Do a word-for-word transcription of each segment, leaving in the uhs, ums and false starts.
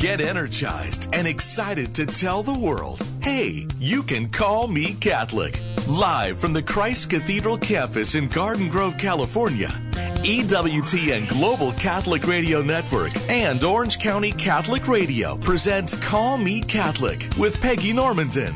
Get energized and excited to tell the world, hey, you can call me Catholic. Live from the Christ Cathedral campus in Garden Grove, California, E W T N Global Catholic Radio Network and Orange County Catholic Radio present Call Me Catholic with Peggy Normandin.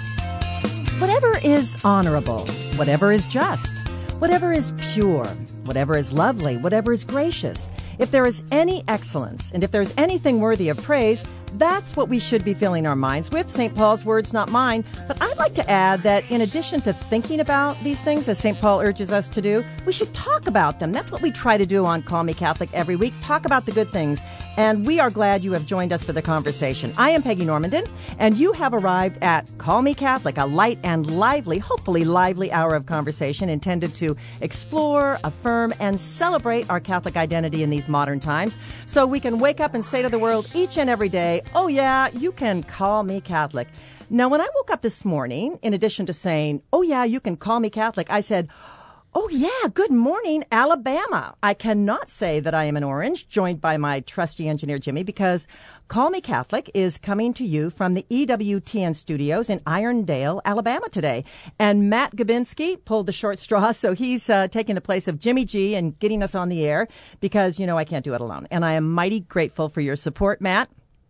Whatever is honorable, whatever is just, whatever is pure, whatever is lovely, whatever is gracious, if there is any excellence, and if there's anything worthy of praise, that's what we should be filling our minds with. Saint Paul's words, not mine. But I'd like to add that in addition to thinking about these things, as Saint Paul urges us to do, we should talk about them. That's what we try to do on Call Me Catholic every week, talk about the good things. And we are glad you have joined us for the conversation. I am Peggy Normandin, and you have arrived at Call Me Catholic, a light and lively, hopefully lively hour of conversation intended to explore, affirm, and celebrate our Catholic identity in these modern times so we can wake up and say to the world each and every day, oh yeah, you can call me Catholic. Now, when I woke up this morning, in addition to saying, oh yeah, you can call me Catholic, I said, oh yeah, good morning, Alabama. I cannot say that I am an orange, joined by my trusty engineer, Jimmy, because Call Me Catholic is coming to you from the E W T N studios in Irondale, Alabama today. And Matt Gabinski pulled the short straw, so he's uh, taking the place of Jimmy G and getting us on the air because, you know, I can't do it alone. And I am mighty grateful for your support, Matt.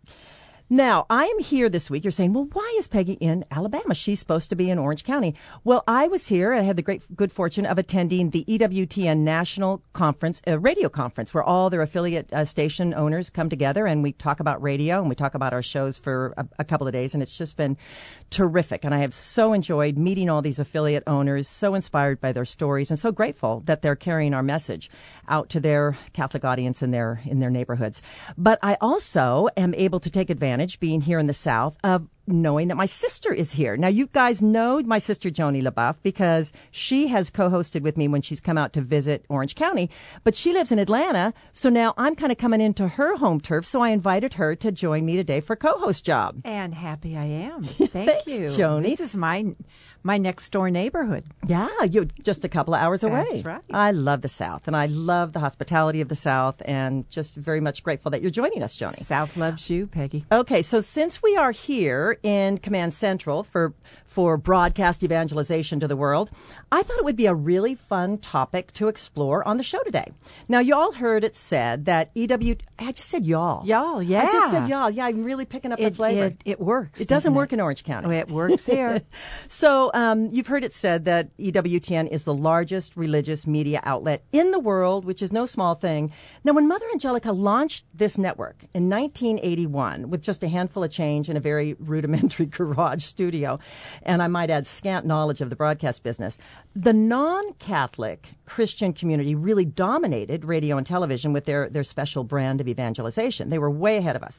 Now, I am here this week. You're saying, well, why is Peggy in Alabama? She's supposed to be in Orange County. Well, I was here. I had the great good fortune of attending the E W T N National Conference, uh, radio conference, where all their affiliate uh, station owners come together and we talk about radio and we talk about our shows for a, a couple of days. And it's just been terrific. And I have so enjoyed meeting all these affiliate owners, so inspired by their stories and so grateful that they're carrying our message out to their Catholic audience in their, in their neighborhoods. But I also am able to take advantage being here in the South of knowing that my sister is here. Now, you guys know my sister, Joni LaBeouf, because she has co-hosted with me when she's come out to visit Orange County, but she lives in Atlanta, so now I'm kind of coming into her home turf, so I invited her to join me today for co-host job. And happy I am. Thank Thanks, you. Joni. This is my my next door neighborhood. Yeah, you're just a couple of hours away. That's right. I love the South, and I love the hospitality of the South, and just very much grateful that you're joining us, Joni. South loves you, Peggy. Okay, so since we are here in Command Central for for broadcast evangelization to the world, I thought it would be a really fun topic to explore on the show today. Now, you all heard it said that E W... I just said y'all. Y'all, yeah. I just said y'all. Yeah, I'm really picking up It, the flavor. it, it works. It doesn't doesn't work it? in Orange County. Oh, it works here. So um, you've heard it said that E W T N is the largest religious media outlet in the world, which is no small thing. Now, when Mother Angelica launched this network in nineteen eighty-one with just a handful of change in a very rudimentary garage studio, and I might add scant knowledge of the broadcast business, the non-Catholic Christian community really dominated radio and television with their, their special brand of evangelization. They were way ahead of us.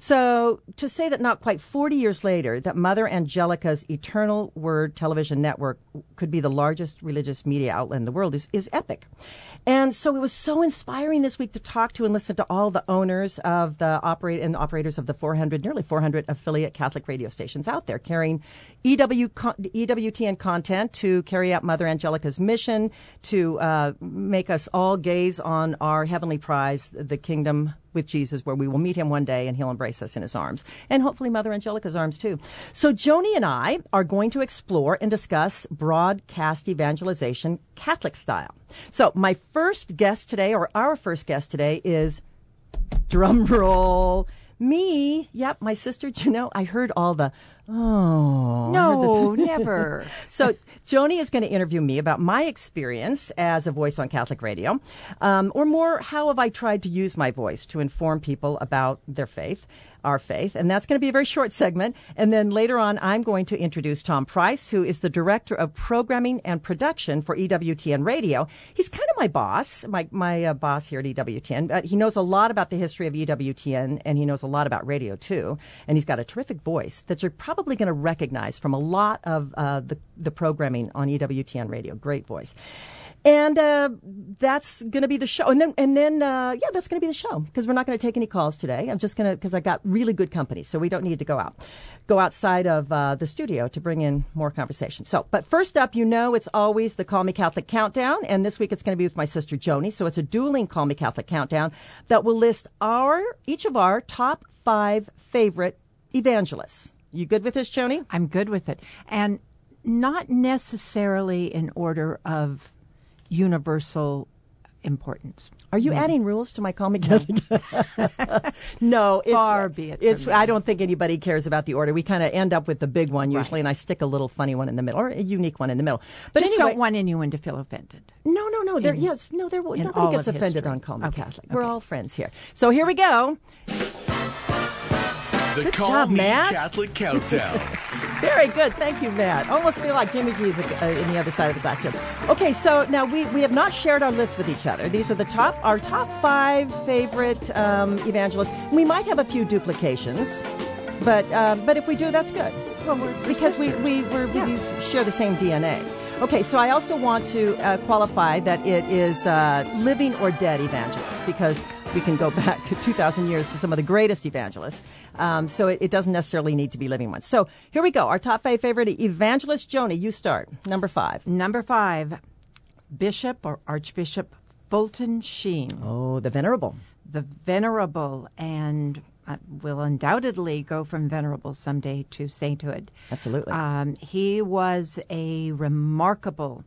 So to say that not quite forty years later, that Mother Angelica's Eternal Word television network could be the largest religious media outlet in the world is, is epic. And so it was so inspiring this week to talk to and listen to all the owners of the operate and operators of the four hundred, nearly four hundred affiliate Catholic radio stations out there carrying E W, E W T N content to carry out Mother Angelica's mission to uh, make us all gaze on our heavenly prize, the kingdom with Jesus, where we will meet him one day and he'll embrace us in his arms. And hopefully Mother Angelica's arms too. So Joni and I are going to explore and discuss broadcast evangelization Catholic style. So my first guest today, or our first guest today, is, drum roll, me. Yep, my sister, you know, I heard all the, oh. No, never. So Joni is going to interview me about my experience as a voice on Catholic radio, um, or more, how have I tried to use my voice to inform people about their faith, our faith. And that's going to be a very short segment. And then later on, I'm going to introduce Tom Price, who is the Director of Programming and Production for E W T N Radio. He's kind of my boss, my, my uh, boss here at E W T N. Uh, he knows a lot about the history of E W T N, and he knows a lot about radio, too. And he's got a terrific voice that you're probably going to recognize from a lot of uh, the, the programming on E W T N Radio. Great voice. And uh, that's going to be the show. And then, and then, uh, yeah, that's going to be the show because we're not going to take any calls today. I'm just going to, because I got really good company, so we don't need to go out, go outside of uh, the studio to bring in more conversation. So, but first up, you know, it's always the Call Me Catholic Countdown. And this week it's going to be with my sister Joni. So it's a dueling Call Me Catholic Countdown that will list our, each of our top five favorite evangelists. You good with this, Joni? I'm good with it. And not necessarily in order of universal importance. Are you Maybe. adding rules to my Call Me Catholic? No, it's Far be it It's. from me. I don't think anybody cares about the order. We kind of end up with the big one usually, Right. and I stick a little funny one in the middle or a unique one in the middle. But Just anyway, don't want anyone to feel offended. no, no, no. There, in- yes, no. There, in nobody all gets of offended history. on Call Me Okay, Catholic. We're okay. all friends here. So here we go. The Good Call job, Me Matt. Catholic Countdown. Very good. Thank you, Matt. Almost feel like Jimmy G's uh, in the other side of the glass here. Okay, so now we, we have not shared our list with each other. These are the top our top five favorite um, evangelists. We might have a few duplications, but um, but if we do, that's good. Well, we're, we're Because we, we, we're, Yeah. we share the same D N A. Okay, so I also want to uh, qualify that it is uh, living or dead evangelists because we can go back two thousand years to some of the greatest evangelists. Um, so it, it doesn't necessarily need to be living ones. So here we go. Our top five favorite evangelists. Joni, you start. Number five. Number five, Bishop or Archbishop Fulton Sheen. Oh, the Venerable. The Venerable, and uh, will undoubtedly go from venerable someday to sainthood. Absolutely. Um, he was a remarkable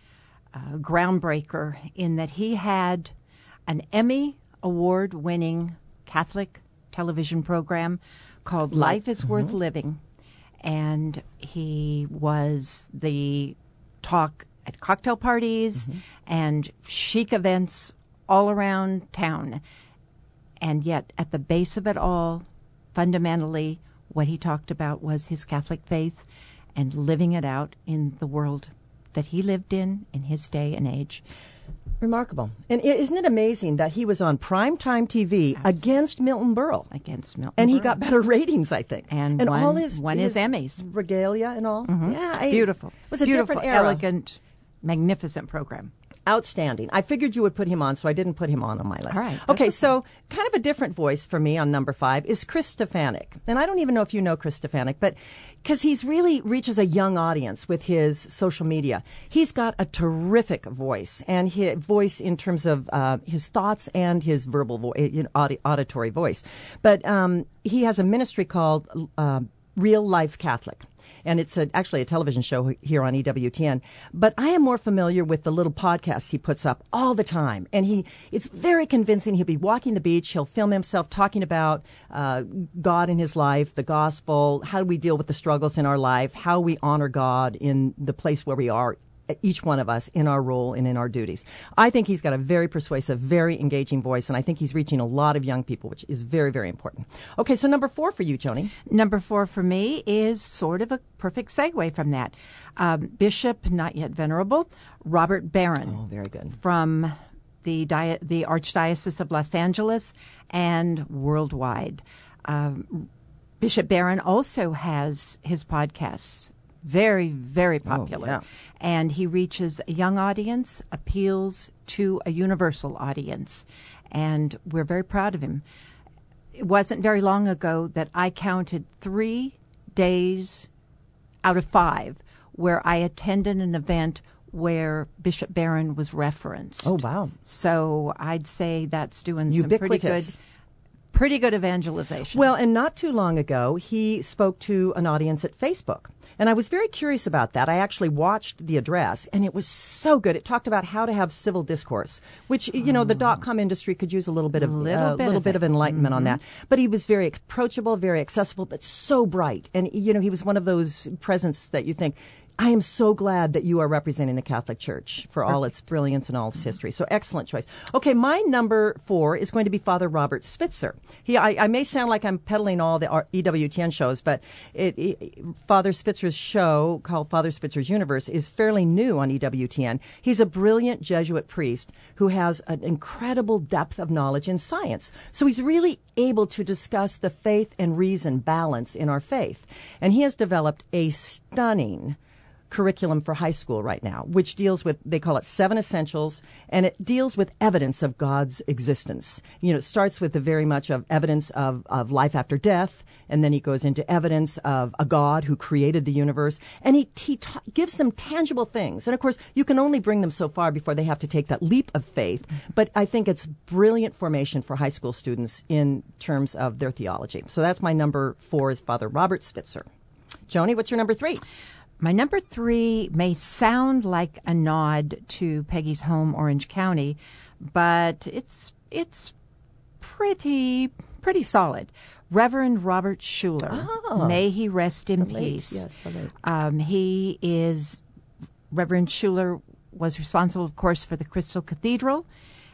uh, groundbreaker in that he had an Emmy award-winning Catholic television program called Life is Worth Living, and he was the talk at cocktail parties and chic events all around town. And yet, at the base of it all, fundamentally, what he talked about was his Catholic faith and living it out in the world that he lived in, in his day and age. Remarkable. And i- isn't it amazing that he was on primetime T V against Milton Berle? Against Milton And he Berle. got better ratings, I think. And and won- all his won his his Emmys. regalia and all. Yeah, I- Beautiful. It was a Beautiful, different era. elegant, magnificent program. Outstanding. I figured you would put him on, so I didn't put him on on my list. All right, that's Okay, okay. so kind of a different voice for me on number five is Chris Stefanik. And I don't even know if you know Chris Stefanik, but because he's really reaches a young audience with his social media. He's got a terrific voice, and his voice in terms of uh, his thoughts and his verbal vo- you know, audi- auditory voice. But um, he has a ministry called uh, Real Life Catholic. And it's a, actually a television show here on E W T N. But I am more familiar with the little podcasts he puts up all the time. And he, it's very convincing. He'll be walking the beach. He'll film himself talking about uh, God in his life, the gospel, how do we deal with the struggles in our life, how we honor God in the place where we are, each one of us in our role and in our duties. I think he's got a very persuasive, very engaging voice, and I think he's reaching a lot of young people, which is very, very important. Okay, so number four for you, Joni. Number four for me is sort of a perfect segue from that. Um, Bishop, not yet venerable, Robert Barron. Oh, very good. From the, di- the Archdiocese of Los Angeles and worldwide. Um, Bishop Barron also has his podcasts. Very, very popular. yeah. And he reaches a young audience, appeals to a universal audience. And we're very proud of him. It wasn't very long ago that I counted three days out of five where I attended an event where Bishop Barron was referenced. Oh, wow. So I'd say that's doing some pretty good, Ubiquitous. pretty good evangelization. Well, and not too long ago, he spoke to an audience at Facebook. And I was very curious about that. I actually watched the address, and it was so good. It talked about how to have civil discourse, which, you know, the dot-com industry could use a little bit of Little uh, bit little of bit it. of enlightenment on that. But he was very approachable, very accessible, but so bright. And, you know, he was one of those presents that you think, I am so glad that you are representing the Catholic Church for all its brilliance and all its history. So excellent choice. Okay, my number four is going to be Father Robert Spitzer. He, I, I may sound like I'm peddling all the E W T N shows, but it, it, Father Spitzer's show called Father Spitzer's Universe is fairly new on E W T N. He's a brilliant Jesuit priest who has an incredible depth of knowledge in science. So he's really able to discuss the faith and reason balance in our faith. And he has developed a stunning curriculum for high school right now, which deals with, they call it Seven Essentials, and it deals with evidence of God's existence. You know, it starts with the very much of evidence of, of life after death, and then he goes into evidence of a God who created the universe, and he, he ta- gives them tangible things. And of course, you can only bring them so far before they have to take that leap of faith, but I think it's brilliant formation for high school students in terms of their theology. So that's my number four is Father Robert Spitzer. Joni, what's your number three? My number three may sound like a nod to Peggy's home, Orange County, but it's it's pretty pretty solid. Reverend Robert Schuller, oh, may he rest in the late, peace. Yes, the late. Um, he is Reverend Schuller was responsible, of course, for the Crystal Cathedral,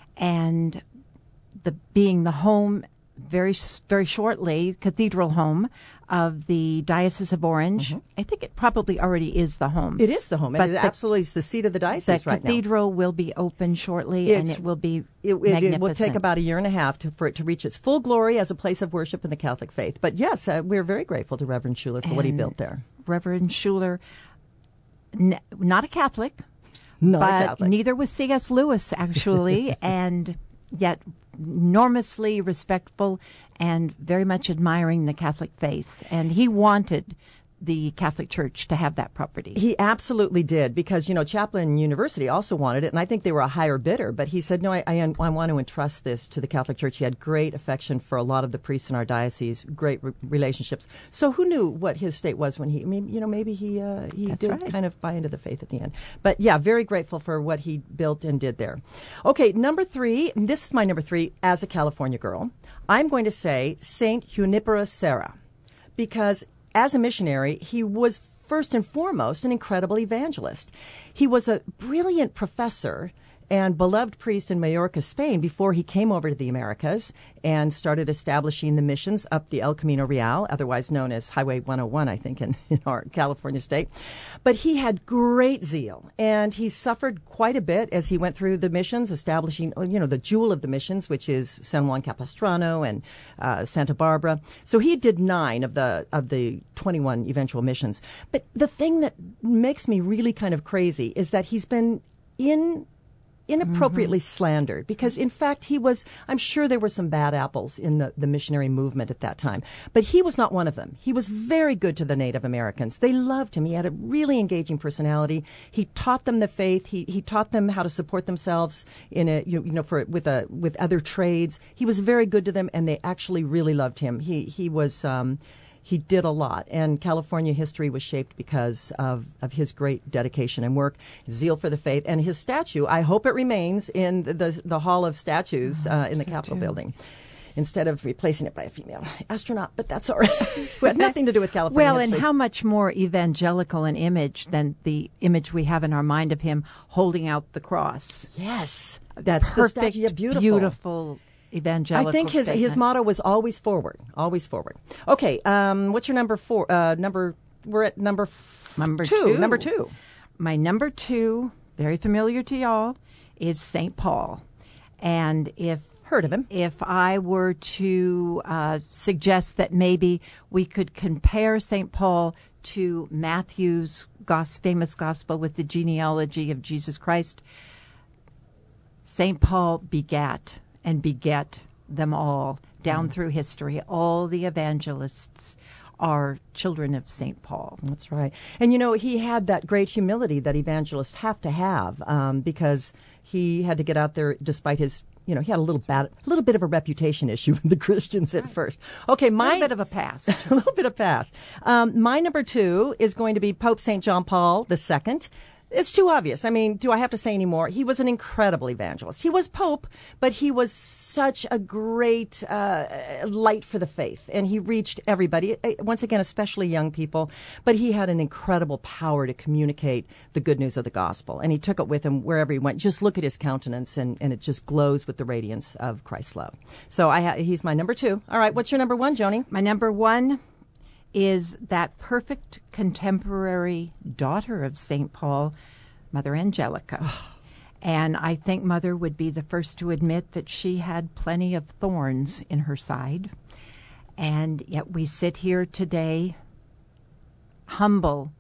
and the being the home very very shortly cathedral home of the Diocese of Orange. Mm-hmm. I think it probably already is the home. It is the home. But it the, absolutely is the seat of the diocese the right now. The cathedral will be open shortly, It's, and it will be it, magnificent. It will take about a year and a half to, for it to reach its full glory as a place of worship in the Catholic faith. But yes, uh, we're very grateful to Reverend Schuller for and what he built there. Reverend Schuller, n- not a Catholic, Not but a Catholic. neither was C S. Lewis, actually, and yet enormously respectful and very much admiring the Catholic faith. And he wanted the Catholic Church to have that property. He absolutely did, because, you know, Chaplain University also wanted it, and I think they were a higher bidder, but he said, no, I, I, I want to entrust this to the Catholic Church. He had great affection for a lot of the priests in our diocese, great re- relationships. So who knew what his state was when he, I mean, you know, maybe he, uh, he That's did right. kind of buy into the faith at the end. But yeah, very grateful for what he built and did there. Okay, number three, and this is my number three as a California girl. I'm going to say Saint Junipero Serra, because as a missionary, he was first and foremost an incredible evangelist. He was a brilliant professor and beloved priest in Mallorca, Spain, before he came over to the Americas and started establishing the missions up the El Camino Real, otherwise known as Highway one oh one, I think, in, in our California state. But he had great zeal, and he suffered quite a bit as he went through the missions, establishing, you know, the jewel of the missions, which is San Juan Capistrano and uh, Santa Barbara. So he did nine of the of the twenty-one eventual missions. But the thing that makes me really kind of crazy is that he's been in inappropriately mm-hmm. slandered, because in fact he was, I'm sure there were some bad apples in the, the missionary movement at that time, but he was not one of them. He was very good to the Native Americans. They loved him. He had a really engaging personality. He taught them the faith. He he taught them how to support themselves in a you know for with a with other trades. He was very good to them, and they actually really loved him. He he was um, He did a lot, and California history was shaped because of, of his great dedication and work, zeal for the faith, and his statue. I hope it remains in the the, the Hall of Statues uh, in the so Capitol too. building, instead of replacing it by a female astronaut. But that's all right. It had nothing to do with California Well, history. And how much more evangelical an image than the image we have in our mind of him holding out the cross. Yes, that's perfect, the statue. Yeah, beautiful. beautiful. Evangelical I think his statement. his motto was always forward, always forward. Okay, um, what's your number four? Uh, number we're at number f- number two, two. Number two. My number two, very familiar to y'all, is Saint Paul, and if heard of him, if I were to uh, suggest that maybe we could compare Saint Paul to Matthew's gos- famous gospel with the genealogy of Jesus Christ, Saint Paul begat and beget them all down mm. through history. All the evangelists are children of Saint Paul. That's right. And, you know, he had that great humility that evangelists have to have, um, because he had to get out there despite his, you know, he had a little bad, a little bit of a reputation issue with the Christians at right. first. Okay, my... A little bit of a past. a little bit of past. Um, my number two is going to be Pope Saint John Paul the Second. It's too obvious. I mean, do I have to say any more? He was an incredible evangelist. He was Pope, but he was such a great uh, light for the faith, and he reached everybody, once again, especially young people. But he had an incredible power to communicate the good news of the gospel, and he took it with him wherever he went. Just look at his countenance, and, and it just glows with the radiance of Christ's love. So I ha- he's my number two. All right, what's your number one, Joni? My number one is that perfect contemporary daughter of Saint Paul, Mother Angelica. And I think Mother would be the first to admit that she had plenty of thorns in her side. And yet we sit here today humble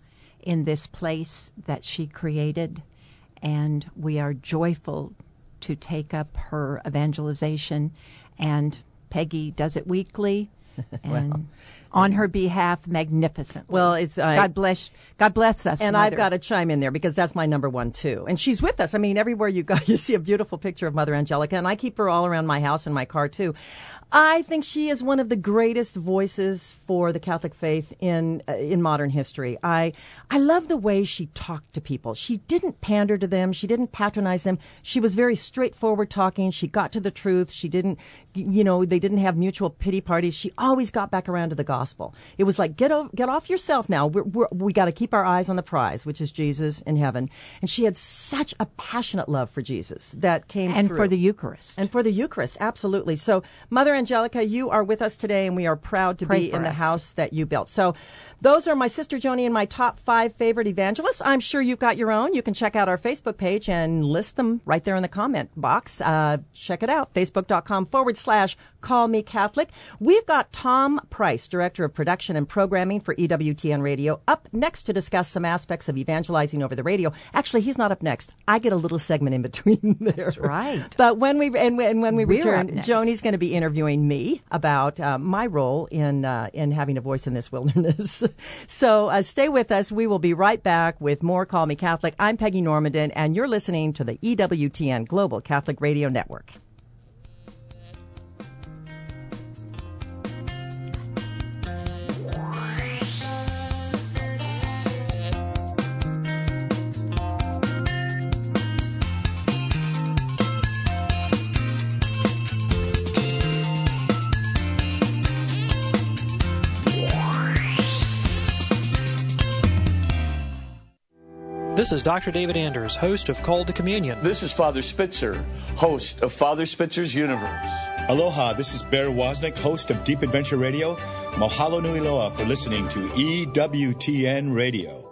in this place that she created, and we are joyful to take up her evangelization. And Peggy does it weekly, and well, on her behalf, magnificently. Well, it's uh, God bless. God bless us. And Mother. I've got to chime in there because that's my number one too. And she's with us. I mean, everywhere you go, you see a beautiful picture of Mother Angelica, and I keep her all around my house and my car too. I think she is one of the greatest voices for the Catholic faith in uh, in modern history. I I love the way she talked to people. She didn't pander to them. She didn't patronize them. She was very straightforward talking. She got to the truth. She didn't, you know, they didn't have mutual pity parties. She always got back around to the gospel. It was like, get, o- get off yourself now. We're, we're, we got to keep our eyes on the prize, which is Jesus in heaven. And she had such a passionate love for Jesus that came and through. for the Eucharist. And for the Eucharist, absolutely. So, Mother Angelica, you are with us today, and we are proud to Pray be for in the us. house that you built. So, those are my sister Joni and my top five favorite evangelists. I'm sure you've got your own. You can check out our Facebook page and list them right there in the comment box. Uh, check it out, facebook.com forward slash call me Catholic. We've got Tom Price, Director of Production and Programming for E W T N Radio, up next to discuss some aspects of evangelizing over the radio. Actually, he's not up next. I get a little segment in between there. That's right. But when we and, and when we We're return, up next. Joni's going to be interviewing me about uh, my role in uh, in having a voice in this wilderness. So uh, stay with us. We will be right back with more Call Me Catholic. I'm Peggy Normandin, and you're listening to the E W T N Global Catholic Radio Network. This is Doctor David Anders, host of Called to Communion. This is Father Spitzer, host of Father Spitzer's Universe. Aloha, this is Bear Wozniak, host of Deep Adventure Radio. Mahalo nui loa for listening to E W T N Radio.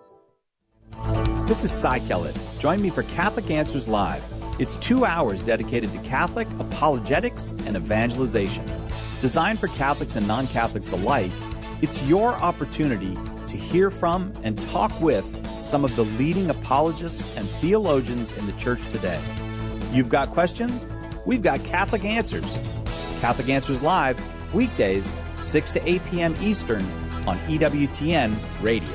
This is Cy Kellett. Join me for Catholic Answers Live. It's two hours dedicated to Catholic apologetics and evangelization. Designed for Catholics and non-Catholics alike, it's your opportunity to hear from and talk with some of the leading apologists and theologians in the church today. You've got questions? We've got Catholic Answers. Catholic Answers Live, weekdays, six to eight p.m. Eastern on E W T N Radio.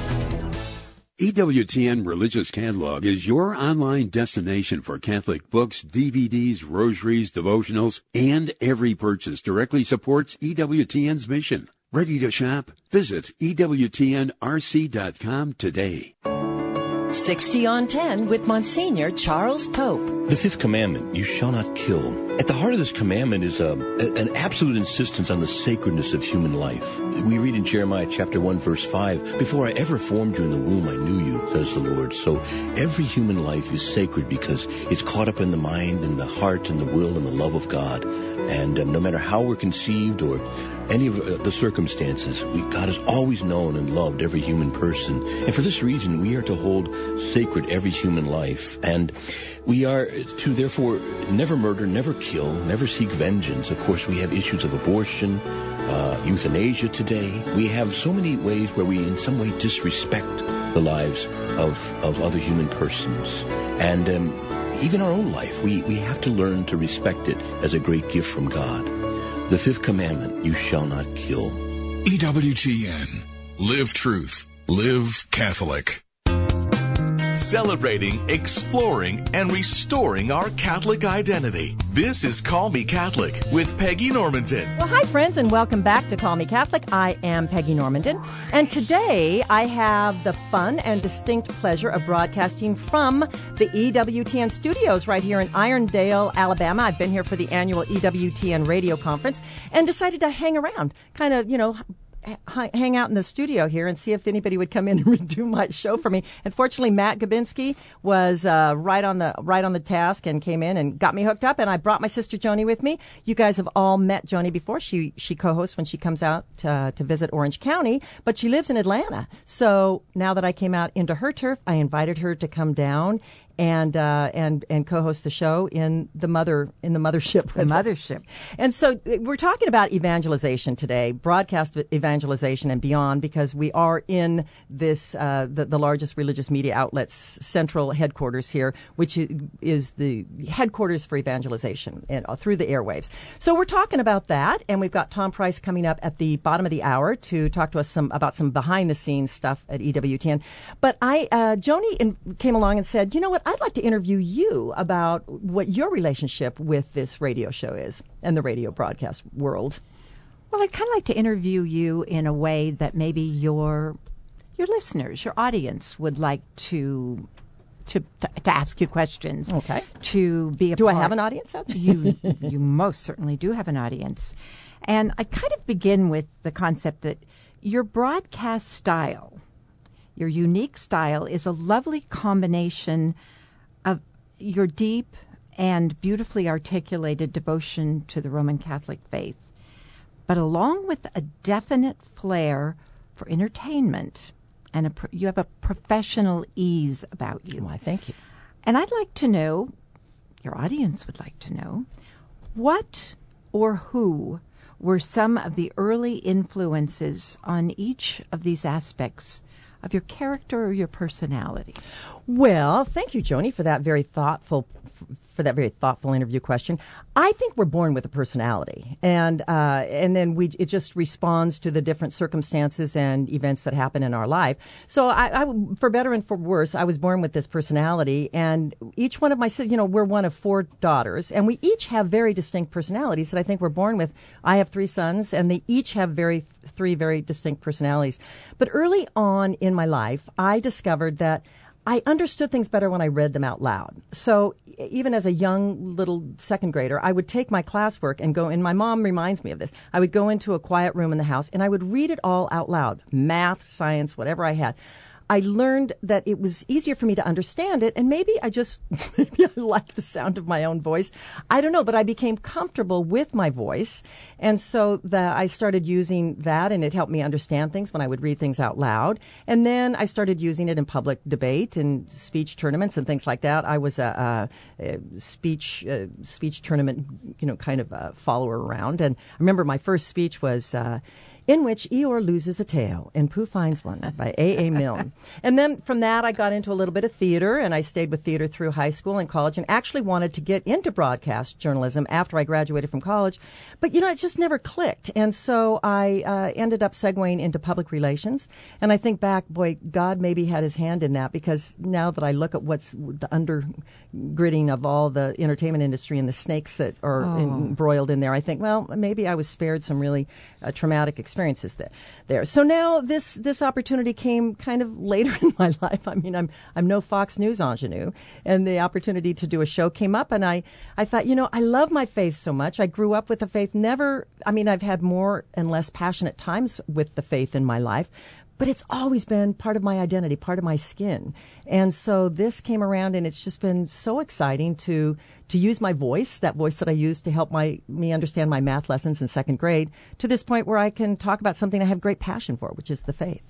E W T N Religious Catalog is your online destination for Catholic books, D V Ds, rosaries, devotionals, and every purchase directly supports E W T N's mission. Ready to shop? Visit E W T N R C dot com today. sixty on ten with Monsignor Charles Pope. The fifth commandment, you shall not kill. At the heart of this commandment is a, an absolute insistence on the sacredness of human life. We read in Jeremiah chapter one, verse five, before I ever formed you in the womb, I knew you, says the Lord. So every human life is sacred because it's caught up in the mind and the heart and the will and the love of God. And um, no matter how we're conceived or any of uh, the circumstances, we, God has always known and loved every human person. And for this reason, we are to hold sacred every human life. And we are to, therefore, never murder, never kill, never seek vengeance. Of course, we have issues of abortion, uh, euthanasia today. We have so many ways where we in some way disrespect the lives of, of other human persons. And um, even our own life, we, we have to learn to respect it as a great gift from God. The fifth commandment, you shall not kill. E W T N. Live truth. Live Catholic. Celebrating, exploring, and restoring our Catholic identity. This is Call Me Catholic with Peggy Normandin. Well, hi, friends, and welcome back to Call Me Catholic. I am Peggy Normandin, and today I have the fun and distinct pleasure of broadcasting from the E W T N studios right here in Irondale, Alabama. I've been here for the annual E W T N radio conference and decided to hang around, kind of, you know, hang out in the studio here and see if anybody would come in and do my show for me. And fortunately, Matt Gabinski was uh, right on the right on the task and came in and got me hooked up. And I brought my sister Joni with me. You guys have all met Joni before. She she co-hosts when she comes out to, to visit Orange County, but she lives in Atlanta. So now that I came out into her turf, I invited her to come down and uh, and and co-host the show in the mother in the mothership. The mothership. And so we're talking about evangelization today, broadcast evangelization and beyond, because we are in this uh, the, the largest religious media outlet's central headquarters here, which is the headquarters for evangelization and, uh, through the airwaves. So we're talking about that, and we've got Tom Price coming up at the bottom of the hour to talk to us some about some behind the scenes stuff at E W T N. But I, uh, Joni in, came along and said, you know what, I'd like to interview you about what your relationship with this radio show is and the radio broadcast world. Well, I'd kind of like to interview you in a way that maybe your your listeners, your audience, would like to to to, to ask you questions. Okay. To be a do part. I have an audience out there? you you most certainly do have an audience, and I kind of begin with the concept that your broadcast style, your unique style, is a lovely combination of your deep and beautifully articulated devotion to the Roman Catholic faith, but along with a definite flair for entertainment, and a, you have a professional ease about you. Why, thank you. And I'd like to know, your audience would like to know, what or who were some of the early influences on each of these aspects of your character or your personality? Well, thank you, Joni, for that very thoughtful for that very thoughtful interview question. I think we're born with a personality, and uh, and then we it just responds to the different circumstances and events that happen in our life. So, I, I for better and for worse, I was born with this personality, and each one of my you know we're one of four daughters, and we each have very distinct personalities that I think we're born with. I have three sons, and they each have very three very distinct personalities. But early on in my life, I discovered that I understood things better when I read them out loud. So even as a young little second grader, I would take my classwork and go, and my mom reminds me of this, I would go into a quiet room in the house and I would read it all out loud, math, science, whatever I had. I learned that it was easier for me to understand it, and maybe I just maybe I liked the sound of my own voice. I don't know, but I became comfortable with my voice, and so that I started using that, and it helped me understand things when I would read things out loud. And then I started using it in public debate and speech tournaments and things like that. I was a, a, a speech uh, speech tournament, you know, kind of a follower around, and I remember my first speech was. Uh, In which Eeyore loses a tail and Pooh finds one by A A. Milne. And then from that, I got into a little bit of theater, and I stayed with theater through high school and college, and actually wanted to get into broadcast journalism after I graduated from college. But, you know, it just never clicked. And so I uh, ended up segueing into public relations. And I think back, boy, God maybe had his hand in that, because now that I look at what's the undergirding of all the entertainment industry and the snakes that are oh. embroiled in there, I think, well, maybe I was spared some really uh, traumatic experiences. experiences there. there. So now this this opportunity came kind of later in my life. I mean, I'm I'm no Fox News ingenue, and the opportunity to do a show came up, and I, I thought, you know, I love my faith so much. I grew up with the faith. Never, I mean, I've had more and less passionate times with the faith in my life, but it's always been part of my identity, part of my skin. And so this came around, and it's just been so exciting to to use my voice, that voice that I used to help my me understand my math lessons in second grade, to this point where I can talk about something I have great passion for, which is the faith.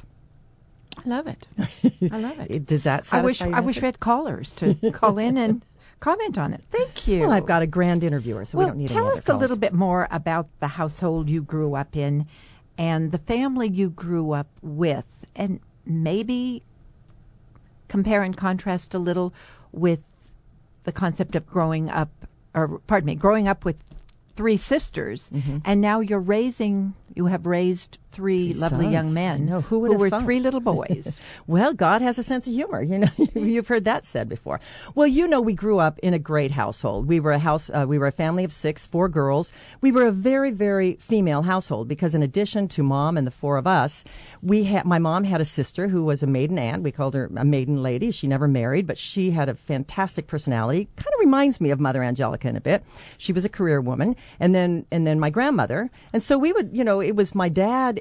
I love it. I love it. Does that satisfy I wish your I wish we had callers to call in and comment on it. Thank you. Well, I've got a grand interviewer, so well, we don't need tell any other us a calls. little bit more about the household you grew up in and the family you grew up with, and maybe compare and contrast a little with the concept of growing up, or pardon me, growing up with three sisters, mm-hmm. and now you're raising, you have raised three, three lovely sons. young men know, who, who were thought? three little boys. Well, God has a sense of humor. You know, you've heard that said before. Well, you know, we grew up in a great household. We were a house. Uh, we were a family of six, four girls. We were a very, very female household, because in addition to Mom and the four of us, we had my mom had a sister who was a maiden aunt. We called her a maiden lady. She never married, but she had a fantastic personality. Kind of reminds me of Mother Angelica in a bit. She was a career woman, and then and then my grandmother. And so we would, you know, it was my dad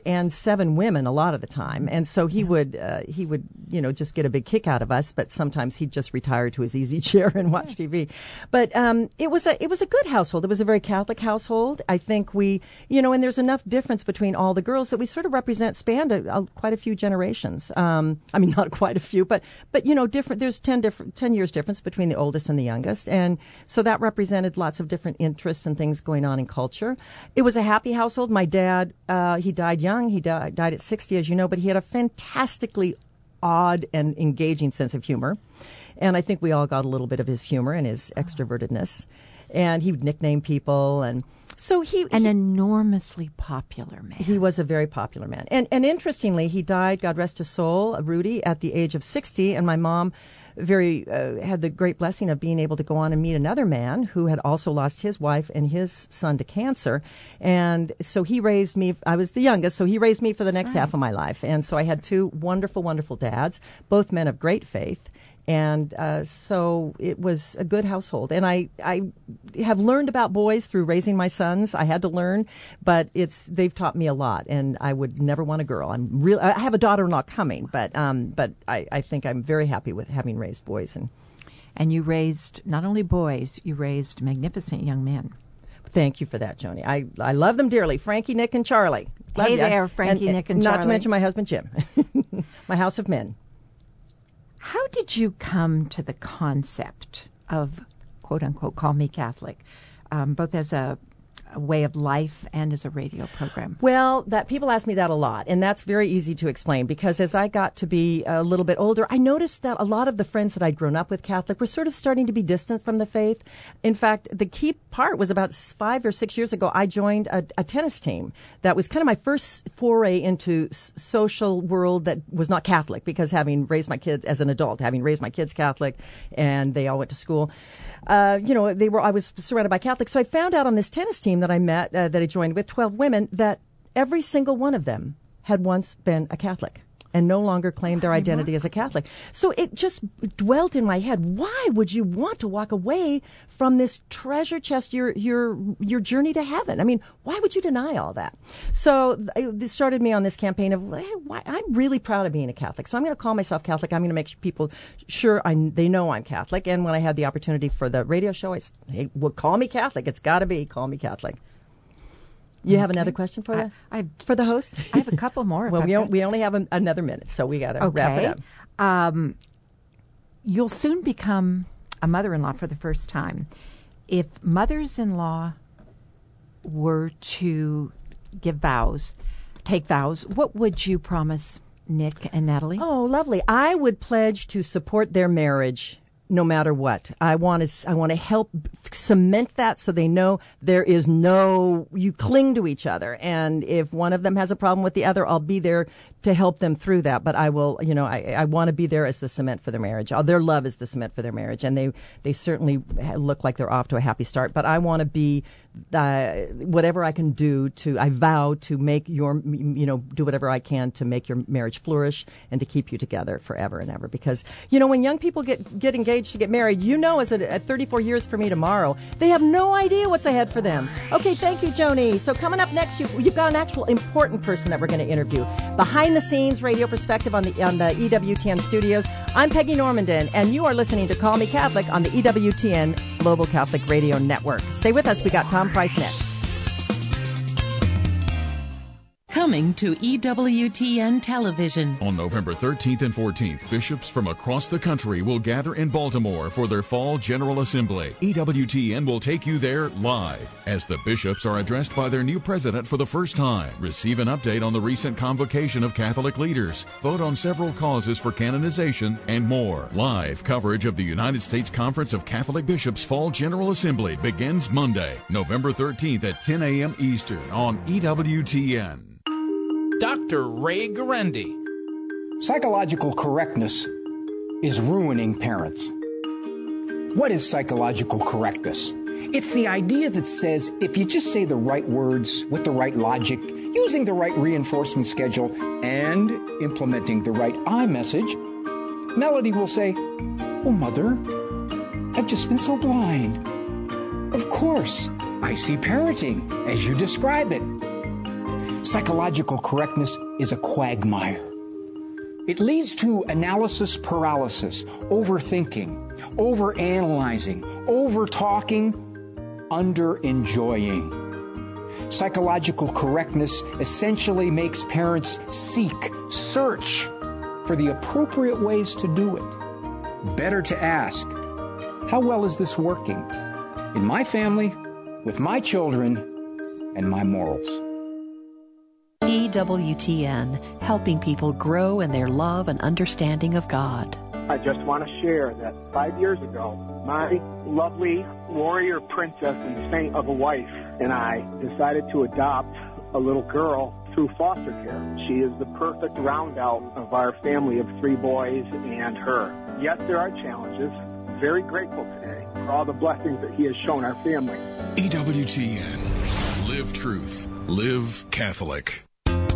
and seven women a lot of the time. And so he would, uh, he would, you know, just get a big kick out of us. But sometimes he'd just retire to his easy chair and watch T V. But um, it was a, it was a good household. It was a very Catholic household. I think we, you know, and there's enough difference between all the girls that we sort of represent, spanned a, a, quite a few generations. Um, I mean, not quite a few, but, but, you know, different, there's ten different, ten years difference between the oldest and the youngest. And so that represented lots of different interests and things going on in culture. It was a happy household. My dad, uh, he died young. He died, died at sixty, as you know, but he had a fantastically odd and engaging sense of humor. And I think we all got a little bit of his humor and his extrovertedness. And he would nickname people. And so he... An he, enormously popular man. He was a very popular man. And, and interestingly, he died, God rest his soul, Rudy, at the age of sixty. And my mom very uh, had the great blessing of being able to go on and meet another man who had also lost his wife and his son to cancer. And so he raised me. I was the youngest, so he raised me for the next right. half of my life. And so I had two wonderful, wonderful dads, both men of great faith. And uh, so it was a good household. And I, I have learned about boys through raising my sons. I had to learn, but it's they've taught me a lot. And I would never want a girl. I'm real. I have a daughter-in-law coming, but um, but I, I think I'm very happy with having raised boys. And and you raised not only boys, you raised magnificent young men. Thank you for that, Joni. I, I love them dearly. Frankie, Nick, and Charlie. Love hey you. there, Frankie, and, Nick, and and Charlie. Not to mention my husband, Jim. My house of men. How did you come to the concept of, quote unquote, Call Me Catholic, um, both as a, a way of life and as a radio program? Well, that people ask me that a lot, and that's very easy to explain because as I got to be a little bit older, I noticed that a lot of the friends that I'd grown up with Catholic were sort of starting to be distant from the faith. In fact, the key part was about five or six years ago, I joined a, a tennis team. That was kind of my first foray into s- social world that was not Catholic because having raised my kids as an adult, having raised my kids Catholic, and they all went to school, uh, you know, they were. I was surrounded by Catholics. So I found out on this tennis team that I met, uh, that I joined with, twelve women, that every single one of them had once been a Catholic and no longer claimed their identity as a Catholic. So it just dwelt in my head. Why would you want to walk away from this treasure chest, your your your journey to heaven? I mean, why would you deny all that? So it started me on this campaign of, hey, why, I'm really proud of being a Catholic. So I'm going to call myself Catholic. I'm going to make people sure I, they know I'm Catholic. And when I had the opportunity for the radio show, I said, hey, well, call me Catholic. It's got to be Call Me Catholic. You okay. have another question for the I, I, for the host? I have a couple more. Well, we, we only have a, another minute, so we got to okay. wrap it up. Um, you'll soon become a mother-in-law for the first time. If mothers-in-law were to give vows, take vows, what would you promise Nick and Natalie? Oh, lovely. I would pledge to support their marriage no matter what. I want to I want to help cement that so they know there is no, you cling to each other. And if one of them has a problem with the other, I'll be there to help them through that. But I will, you know, I, I want to be there as the cement for their marriage. Their love is the cement for their marriage. And they, they certainly look like they're off to a happy start. But I want to be, uh, whatever I can do to, I vow to make your, you know, do whatever I can to make your marriage flourish and to keep you together forever and ever. Because, you know, when young people get, get engaged to get married, you know, as a, at thirty-four years for me tomorrow, they have no idea what's ahead for them. Okay, thank you, Joni. So coming up next, you, you've got an actual important person that we're going to interview. Behind the scenes radio perspective on the on the E W T N studios. I'm Peggy Normandin, and you are listening to Call Me Catholic on the E W T N Global Catholic Radio Network. Stay with us. We got Tom Price next. Coming to E W T N Television. On November thirteenth and fourteenth, bishops from across the country will gather in Baltimore for their fall General Assembly. E W T N will take you there live as the bishops are addressed by their new president for the first time. Receive an update on the recent convocation of Catholic leaders. Vote on several causes for canonization and more. Live coverage of the United States Conference of Catholic Bishops Fall General Assembly begins Monday, November thirteenth at ten a.m. Eastern on E W T N. Doctor Ray Guarendi. Psychological correctness is ruining parents. What is psychological correctness? It's the idea that says if you just say the right words with the right logic, using the right reinforcement schedule, and implementing the right I message, Melody will say, "Oh, Mother, I've just been so blind. Of course, I see parenting as you describe it." Psychological correctness is a quagmire. It leads to analysis paralysis, overthinking, overanalyzing, overtalking, under-enjoying. Psychological correctness essentially makes parents seek, search for the appropriate ways to do it. Better to ask, how well is this working? In my family, with my children, and my morals. E W T N, helping people grow in their love and understanding of God. I just want to share that five years ago, my lovely warrior princess and saint of a wife and I decided to adopt a little girl through foster care. She is the perfect roundout of our family of three boys and her. Yes, there are challenges. Very grateful today for all the blessings that he has shown our family. E W T N. Live truth. Live Catholic.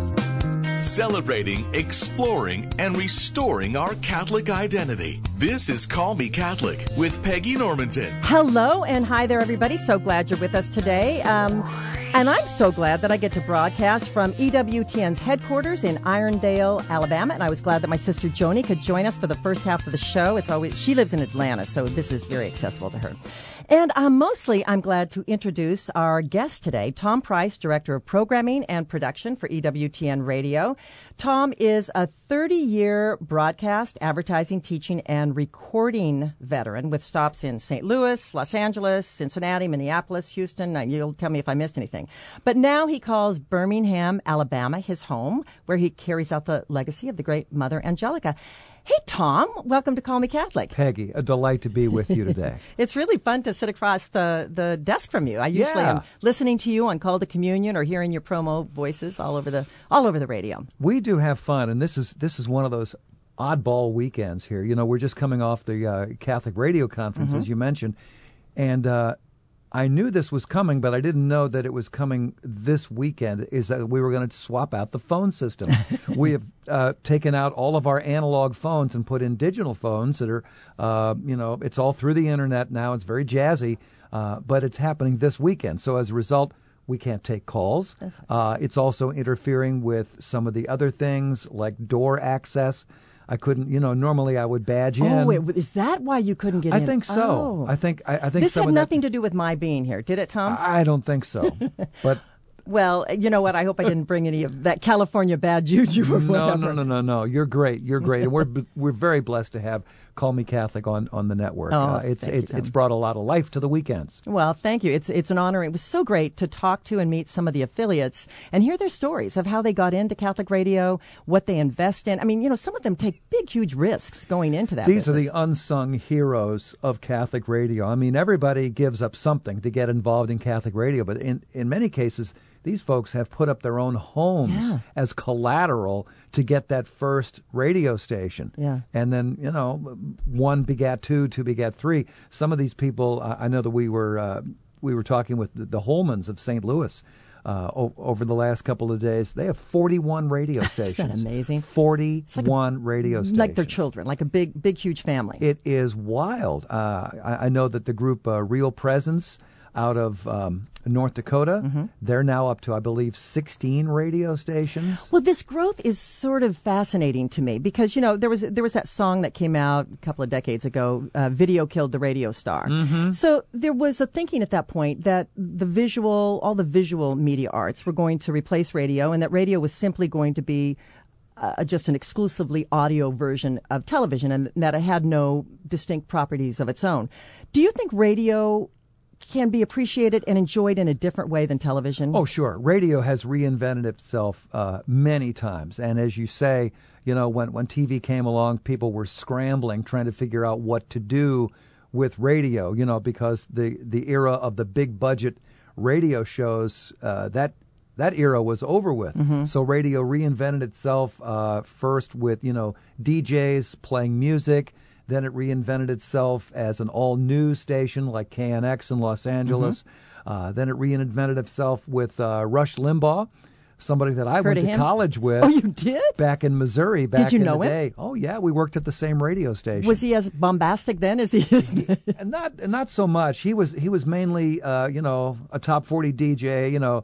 Celebrating, exploring, and restoring our Catholic identity. This is Call Me Catholic with Peggy Normanton. Hello and hi there, everybody. So glad you're with us today. Um, and I'm so glad that I get to broadcast from E W T N's headquarters in Irondale, Alabama. And I was glad that my sister Joni could join us for the first half of the show. It's always she lives in Atlanta, so this is very accessible to her. And uh, mostly, I'm glad to introduce our guest today, Tom Price, Director of Programming and Production for E W T N Radio. Tom is a thirty-year broadcast, advertising, teaching, and recording veteran with stops in Saint Louis, Los Angeles, Cincinnati, Minneapolis, Houston. Uh, you'll tell me if I missed anything. But now he calls Birmingham, Alabama, his home, where he carries out the legacy of the great Mother Angelica. Hey, Tom, welcome to Call Me Catholic. Peggy, a delight to be with you today. It's really fun to sit across the, the desk from you. I usually yeah. am listening to you on Call to Communion or hearing your promo voices all over the all over the radio. We do have fun, and this is this is one of those oddball weekends here. You know, we're just coming off the uh, Catholic Radio Conference, mm-hmm. as you mentioned, and uh, I knew this was coming, but I didn't know that it was coming this weekend, is that we were going to swap out the phone system. We have uh, taken out all of our analog phones and put in digital phones that are, uh, you know, it's all through the internet now. It's very jazzy, uh, but it's happening this weekend. So as a result, we can't take calls. Uh, it's also interfering with some of the other things like door access. I couldn't, you know, normally I would badge in. Oh, wait, is that why you couldn't get I in? I think so. Oh. I think I, I think this some had of nothing that, to do with my being here, did it, Tom? I don't think so. But well, you know what? I hope I didn't bring any of that California bad juju or no, whatever. No, no, no, no. You're great. You're great. And we're we're very blessed to have Call Me Catholic on, on the network. Oh, uh, it's thank it's you, it's brought a lot of life to the weekends. Well, thank you. It's it's an honor. It was so great to talk to and meet some of the affiliates and hear their stories of how they got into Catholic radio, what they invest in. I mean, you know, some of them take big, huge risks going into that. These business. are the unsung heroes of Catholic radio. I mean, everybody gives up something to get involved in Catholic radio, but in, in many cases, these folks have put up their own homes yeah. as collateral to get that first radio station. Yeah. And then, you know, one begat two, two begat three. Some of these people, uh, I know that we were uh, we were talking with the, the Holmans of Saint Louis uh, o- over the last couple of days. They have forty-one radio stations. Isn't that amazing? forty-one like a, radio stations. Like their children, like a big, big, huge family. It is wild. Uh, I, I know that the group uh, Real Presence out of um, North Dakota, mm-hmm. they're now up to, I believe, sixteen radio stations. Well, this growth is sort of fascinating to me because, you know, there was there was that song that came out a couple of decades ago, uh, Video Killed the Radio Star. Mm-hmm. So there was a thinking at that point that the visual, all the visual media arts were going to replace radio and that radio was simply going to be Uh, just an exclusively audio version of television and that it had no distinct properties of its own. Do you think radio can be appreciated and enjoyed in a different way than television? Oh, sure. Radio has reinvented itself uh, many times. And as you say, you know, when, when T V came along, people were scrambling, trying to figure out what to do with radio, you know, because the, the era of the big budget radio shows, uh, that that era was over with. Mm-hmm. So radio reinvented itself uh, first with, you know, D Js playing music. Then it reinvented itself as an all-news station like K N X in Los Angeles. Mm-hmm. Uh, then it reinvented itself with uh, Rush Limbaugh, somebody that I Heard went of to him? college with. Oh, you did? Back in Missouri, back Did you in know the him? day. Oh, yeah, we worked at the same radio station. Was he as bombastic then as he is? Not, not so much. He was, he was mainly, uh, you know, a top forty D J, you know,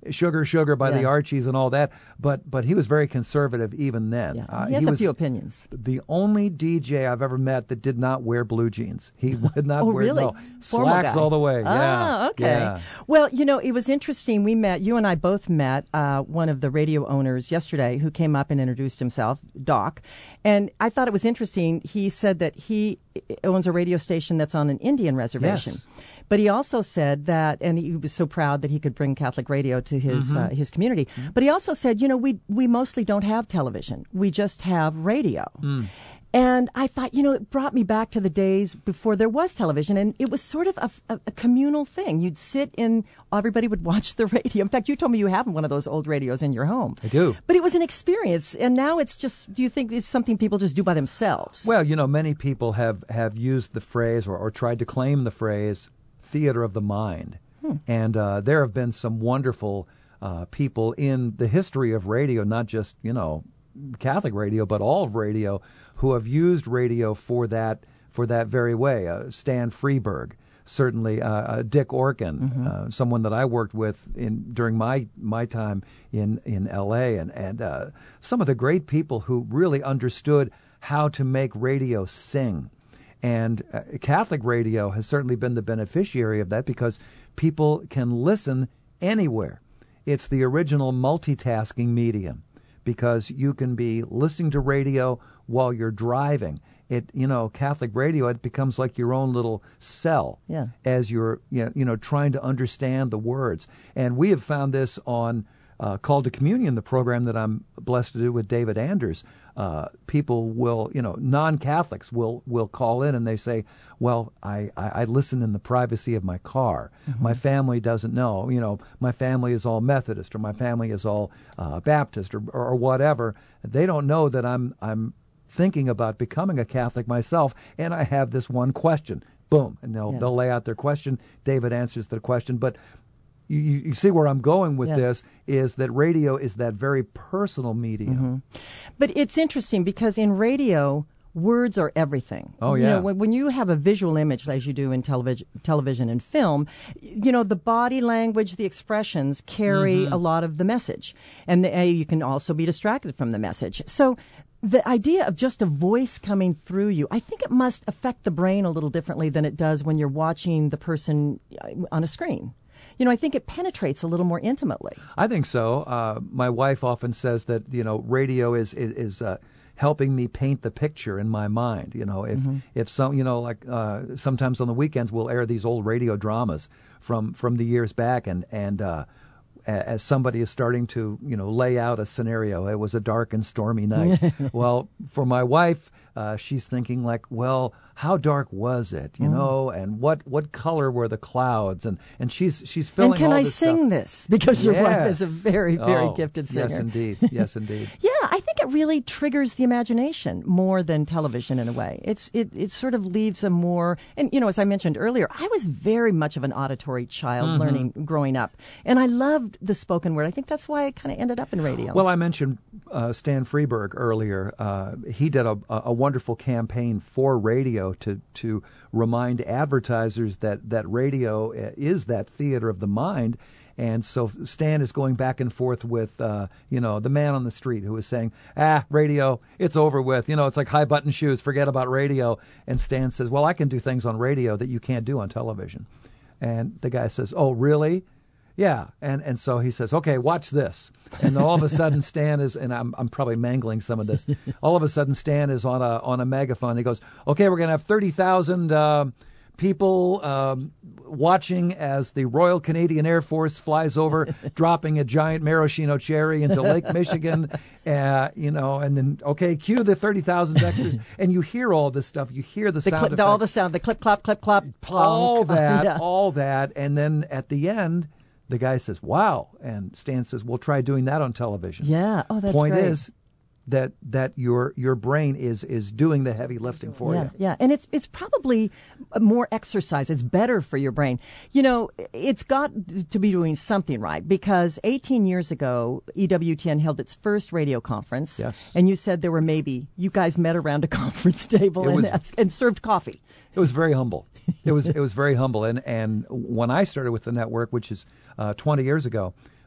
Sugar, Sugar by Yeah. the Archies and all that. But but he was very conservative even then. Yeah. Uh, he has a was few opinions. the only D J I've ever met that did not wear blue jeans. He would not Oh, wear really? no Formal slacks guy. all the way. Ah, yeah. okay. Yeah. Well, you know, it was interesting. We met, you and I both met uh, one of the radio owners yesterday who came up and introduced himself, Doc. And I thought it was interesting. He said that he owns a radio station that's on an Indian reservation. Yes. But he also said that, and he was so proud that he could bring Catholic radio to his Mm-hmm. uh, his community. But he also said, you know, we we mostly don't have television. We just have radio. Mm. And I thought, you know, it brought me back to the days before there was television, and it was sort of a, a, a communal thing. You'd sit in, everybody would watch the radio. In fact, you told me you have one of those old radios in your home. I do. But it was an experience, and now it's just, do you think it's something people just do by themselves? Well, you know, many people have, have used the phrase or, or tried to claim the phrase theater of the mind. Hmm. And uh, there have been some wonderful uh, people in the history of radio, not just, you know, Catholic radio, but all of radio, who have used radio for that for that very way. Uh, Stan Freberg, certainly uh, uh, Dick Orkin, Mm-hmm. uh, someone that I worked with in during my my time in in L A, and and uh, some of the great people who really understood how to make radio sing. And uh, Catholic radio has certainly been the beneficiary of that because people can listen anywhere. It's the original multitasking medium, because you can be listening to radio while you're driving. It, you know, Catholic radio, it becomes like your own little cell Yeah. as you're, you know, you know, trying to understand the words. And we have found this on uh, Call to Communion, the program that I'm blessed to do with David Anders. Uh, people will, you know, non-Catholics will will call in and they say, well, I, I, I listen in the privacy of my car. Mm-hmm. My family doesn't know. You know, my family is all Methodist, or my family is all uh, Baptist, or, or whatever. They don't know that I'm I'm thinking about becoming a Catholic myself, and I have this one question. Boom, and they'll Yeah. they'll lay out their question. David answers the question, but you, you see where I'm going with Yeah. this is that radio is that very personal medium. Mm-hmm. But it's interesting because in radio, words are everything. Oh, You yeah. know, when, when you have a visual image, as you do in television, television and film, you know, the body language, the expressions carry Mhm. a lot of the message. And the, uh, you can also be distracted from the message. So the idea of just a voice coming through you, I think it must affect the brain a little differently than it does when you're watching the person uh, on a screen. You know, I think it penetrates a little more intimately. I think so. Uh, my wife often says that, you know, radio is is, is uh, helping me paint the picture in my mind. You know, if Mhm. if some, you know, like uh, sometimes on the weekends we'll air these old radio dramas from from the years back, and and uh, a- as somebody is starting to, you know, lay out a scenario, it was a dark and stormy night. Well, for my wife, uh, she's thinking like, well, how dark was it, you Mm. know, and what, what color were the clouds, and, and she's she's filling And can all I this sing stuff. this? Because your wife is a Yes. very, very Oh, gifted singer. Yes, indeed. Yes, indeed. Yeah, I think it really triggers the imagination more than television in a way. It's it, it sort of leaves a more, and you know, as I mentioned earlier, I was very much of an auditory child Mhm. learning growing up, and I loved the spoken word. I think that's why I kind of ended up in radio. Well, I mentioned uh, Stan Freberg earlier. Uh, he did a, a wonderful campaign for radio to to remind advertisers that that radio is that theater of the mind. And so Stan is going back and forth with, uh, you know, the man on the street who is saying, ah, radio, it's over with. You know, it's like high button shoes. Forget about radio. And Stan says, well, I can do things on radio that you can't do on television. And the guy says, oh, really? Yeah. And and so he says, okay, watch this. And then all of a sudden Stan is, and I'm I'm probably mangling some of this. All of a sudden Stan is on a on a megaphone. He goes, okay, we're going to have thirty thousand uh, people um, watching as the Royal Canadian Air Force flies over, dropping a giant maraschino cherry into Lake Michigan. Uh, you know, and then, okay, cue the thirty thousand extras. And you hear all this stuff. You hear the, the sound clip, effects. all the sound, the clip, clop, clip, clop, plonk. all that, Yeah. all that, and then at the end, the guy says, "Wow!" and Stan says, "We'll try doing that on television." Yeah. Oh, that's Point great. is that that your your brain is is doing the heavy lifting for yeah, you. Yeah, and it's it's probably more exercise. It's better for your brain. You know, it's got to be doing something right because eighteen years ago, E W T N held its first radio conference. Yes. And you said there were maybe, you guys met around a conference table It and, was- that's- and served coffee. It was very humble. It was it was very humble. And and when I started with the network, which is uh, twenty years ago,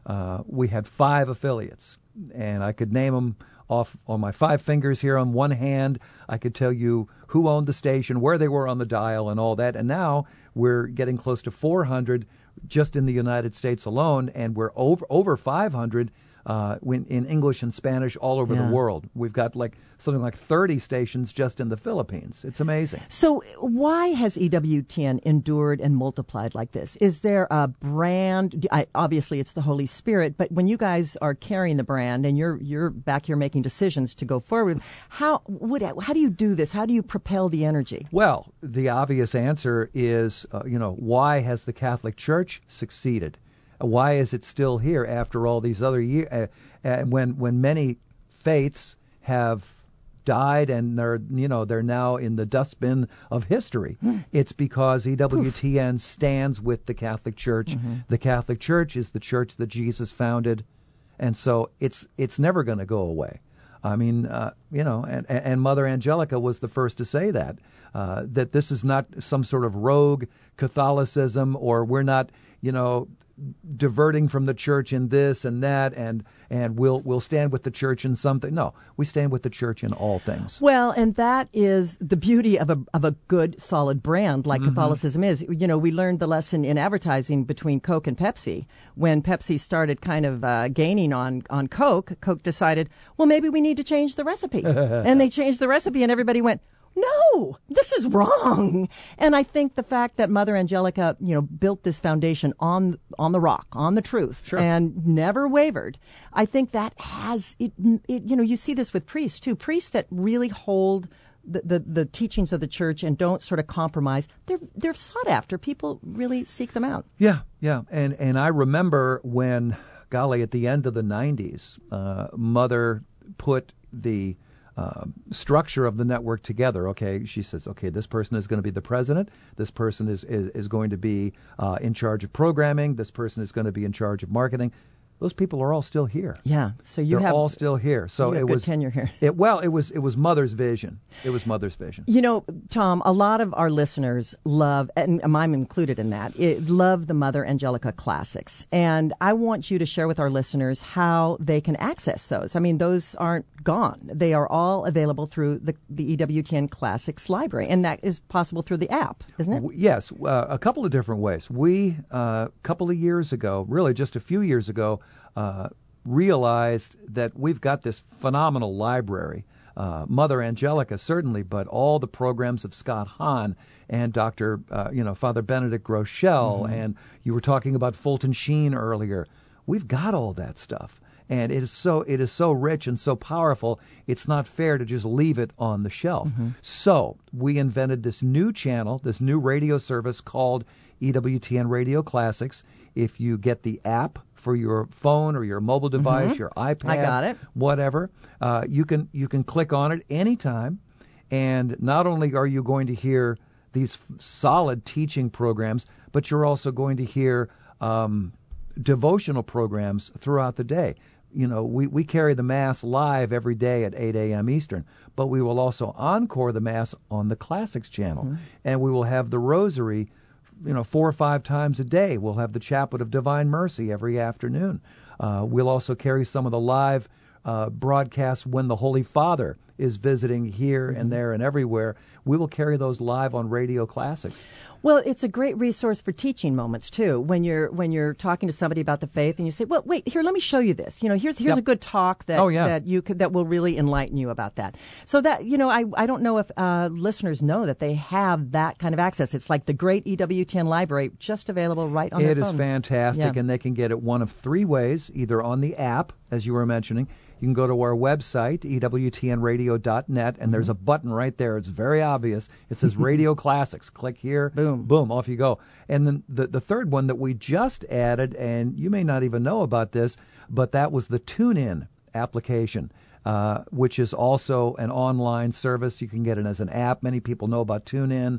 uh, we had five affiliates, and I could name them off on my five fingers here on one hand. I could tell you who owned the station, where they were on the dial, and all that. And now we're getting close to four hundred just in the United States alone, and we're over over five hundred uh, in, in English and Spanish all over Yeah. the world. We've got like something like thirty stations just in the Philippines. It's amazing. So why has E W T N endured and multiplied like this? Is there a brand? I, obviously, it's the Holy Spirit, but when you guys are carrying the brand and you're you're back here making decisions to go forward, how would how do you do this? How do you propel the energy? Well, the obvious answer is, uh, you know, why has the Catholic Church succeeded? Uh, Why is it still here after all these other years? Uh, uh, when when many faiths have died and they're you know they're now in the dustbin of history. It's because E W T N stands with the Catholic Church. Mm-hmm. The Catholic Church is the church that Jesus founded, and so it's it's never going to go away. I mean, uh, you know, and, and Mother Angelica was the first to say that, uh, that this is not some sort of rogue Catholicism, or we're not, you know, diverting from the church in this and that, and and we'll we'll stand with the church in something. No, we stand with the church in all things. Well, and that is the beauty of a of a good, solid brand like Mhm. Catholicism is. You know, we learned the lesson in advertising between Coke and Pepsi. When Pepsi started kind of uh, gaining on, on Coke, Coke decided, well, maybe we need to change the recipe. And they changed the recipe, and everybody went, no, this is wrong. And I think the fact that Mother Angelica, you know, built this foundation on on the rock, on the truth, Sure. and never wavered, I think that has it, it. You know, you see this with priests too. Priests that really hold the, the the teachings of the church and don't sort of compromise. They're they're sought after. People really seek them out. Yeah, yeah, and and I remember when, golly, at the end of the nineties, uh, Mother put the Uh, structure of the network together. Okay, she says, okay, this person is going to be the president. This person is is, is going to be uh, in charge of programming. This person is going to be in charge of marketing. Those people are all still here. Yeah, so you They're have all still here. So you have it good was tenure here. It well, it was it was Mother's vision. It was Mother's vision. You know, Tom, a lot of our listeners love, and I'm included in that, it, love the Mother Angelica classics. And I want you to share with our listeners how they can access those. I mean, those aren't gone. They are all available through the, the E W T N Classics library. And that is possible through the app, isn't it? W- Yes, uh, a couple of different ways. We, a uh, couple of years ago, really just a few years ago, uh, realized that we've got this phenomenal library. Uh, Mother Angelica, certainly, but all the programs of Scott Hahn and Doctor, uh, you know, Father Benedict Groeschel, Mm-hmm. and you were talking about Fulton Sheen earlier. We've got all that stuff. And it is so it is so rich and so powerful, it's not fair to just leave it on the shelf. Mm-hmm. So we invented this new channel, this new radio service called E W T N Radio Classics. If you get the app for your phone or your mobile device, Mhm. your iPad, I got it. whatever, uh, you can you can click on it anytime. And not only are you going to hear these f- solid teaching programs, but you're also going to hear um, devotional programs throughout the day. You know, we, we carry the Mass live every day at eight a.m. Eastern, but we will also encore the Mass on the Classics channel. Mm-hmm. And we will have the Rosary, you know, four or five times a day. We'll have the Chaplet of Divine Mercy every afternoon. Uh, we'll also carry some of the live uh, broadcasts when the Holy Father is visiting here Mm-hmm. and there and everywhere. We will carry those live on Radio Classics. Well, it's a great resource for teaching moments too. When you're when you're talking to somebody about the faith, and you say, "Well, wait, here, let me show you this." You know, here's here's Yep. a good talk that Oh, yeah. that you could that will really enlighten you about that. So that you know, I I don't know if uh, listeners know that they have that kind of access. It's like the great E W T N library, just available right on It their is phone. fantastic, Yeah. and they can get it one of three ways, either on the app, as you were mentioning. You can go to our website, E W T N radio dot net, and there's a button right there. It's very obvious. It says Radio Classics. Click here. Boom. Boom, off you go. And then the, the third one that we just added, and you may not even know about this, but that was the TuneIn application, uh, which is also an online service. You can get it as an app. Many people know about TuneIn.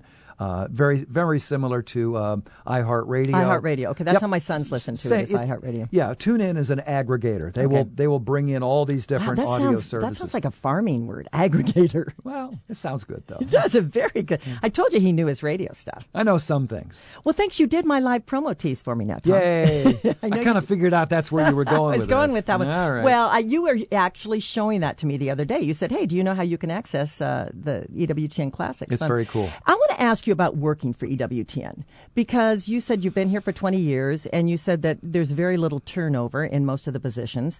Uh, very, very similar to um, iHeartRadio. iHeartRadio. Okay, that's Yep. how my sons listen to Say- it. Is it- iHeartRadio. Yeah, TuneIn is an aggregator. They Okay. will they will bring in all these different Wow, that audio sounds, services. That sounds like a farming word, aggregator. Well, it sounds good though. It does. It very good. I told you he knew his radio stuff. I know some things. Well, thanks. You did my live promo tease for me now, Tom. Yay! I, I know kind of you- figured out that's where you were going I was with going this. with that one. All right. Well, I, you were actually showing that to me the other day. You said, "Hey, do you know how you can access uh, the E W T N Classics?" It's So very cool. I want to ask you about working for E W T N because you said you've been here for twenty years, and you said that there's very little turnover in most of the positions.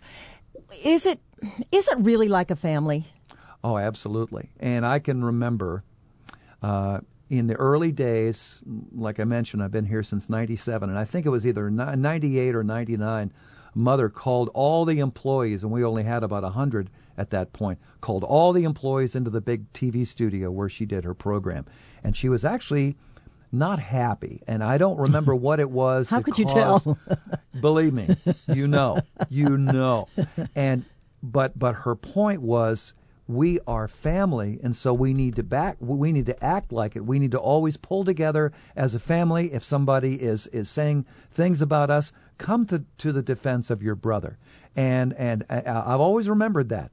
Is it is it really like a family? Oh, absolutely. And I can remember uh, in the early days, like I mentioned, I've been here since ninety-seven, and I think it was either ninety-eight or ninety-nine. Mother called all the employees, and we only had about one hundred at that point, called all the employees into the big T V studio where she did her program. And she was actually not happy, and I don't remember what it was. How that could you caused- tell? Believe me, you know, you know. And but but her point was, we are family, and so we need to back. We need to act like it. We need to always pull together as a family. If somebody is is saying things about us, come to to the defense of your brother. And and I, I've always remembered that.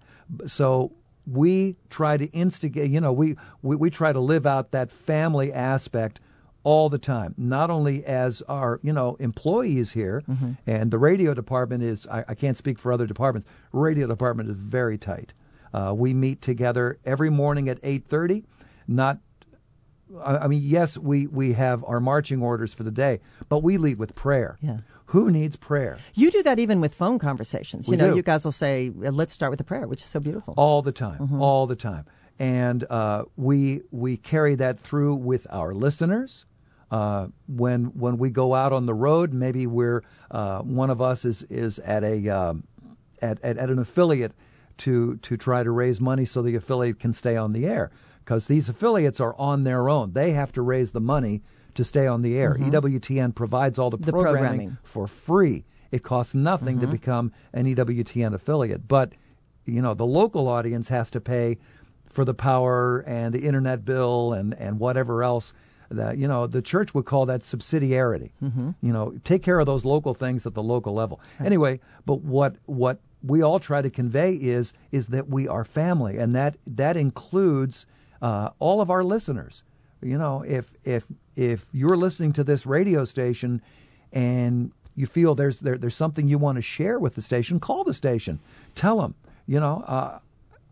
So we try to instigate. You know, we we, we try to live out that family aspect all the time, not only as our, you know, employees here, Mm-hmm. and the radio department is, I, I can't speak for other departments, radio department is very tight. Uh, we meet together every morning at eight thirty. Not, I, I mean, yes, we, we have our marching orders for the day, but we lead with prayer. Yeah. Who needs prayer? You do that even with phone conversations. We you know, do. you guys will say, "Let's start with a prayer," which is so beautiful. All the time, Mhm. all the time. And uh, we we carry that through with our listeners. Uh, when when we go out on the road, maybe we're uh, one of us is is at a um, at, at at an affiliate to to try to raise money so the affiliate can stay on the air, because these affiliates are on their own. They have to raise the money to stay on the air. Mhm. E W T N provides all the, The programming, programming. for free. It costs nothing to Mhm. become an E W T N affiliate, but you know the local audience has to pay for the power and the internet bill and and whatever else. That, you know, the church would call that subsidiarity. Mhm. You know, take care of those local things at the local level. Anyway, but what what we all try to convey is is that we are family, and that that includes uh, all of our listeners. You know, if if if you're listening to this radio station and you feel there's there, there's something you want to share with the station, call the station, tell them. You know. Uh,